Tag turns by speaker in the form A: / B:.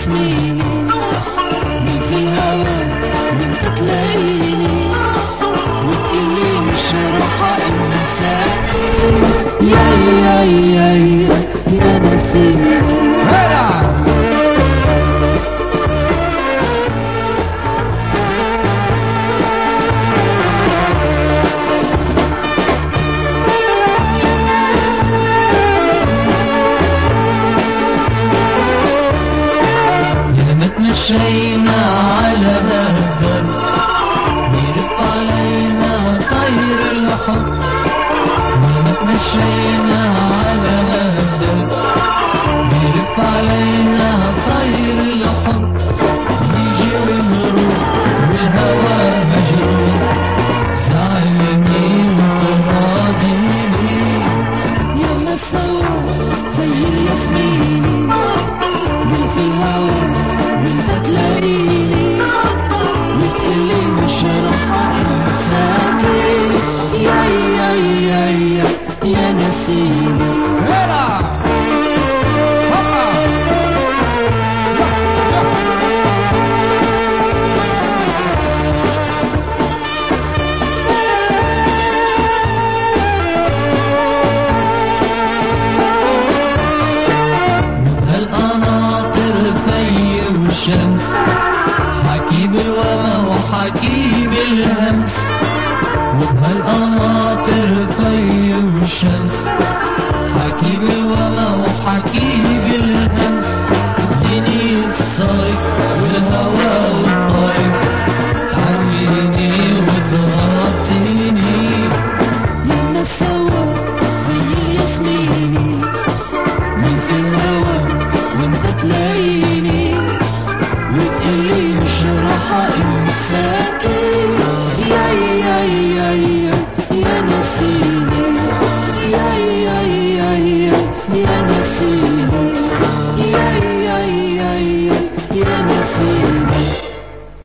A: ياسميني مين في الهوى وانت تلاقيني وتقلي مش راح انساكي يا نسيني مشينا على هالدرب بيرف علينا طير الحب لما تمشينا على هالدرب بيرف علينا طير الحب يجي ونروح والهوى مجروح زعلني وتراضيني يا مسوا في الياسميني مين في الهوى وانت تلاقيني وتقلي مش راح انساكي يا نسيني الشمس حكي بالوما وحكي بالهمس وبهالقناطر في والشمس حكي بالوما وحكي بالهمس يديني الصيف والهوا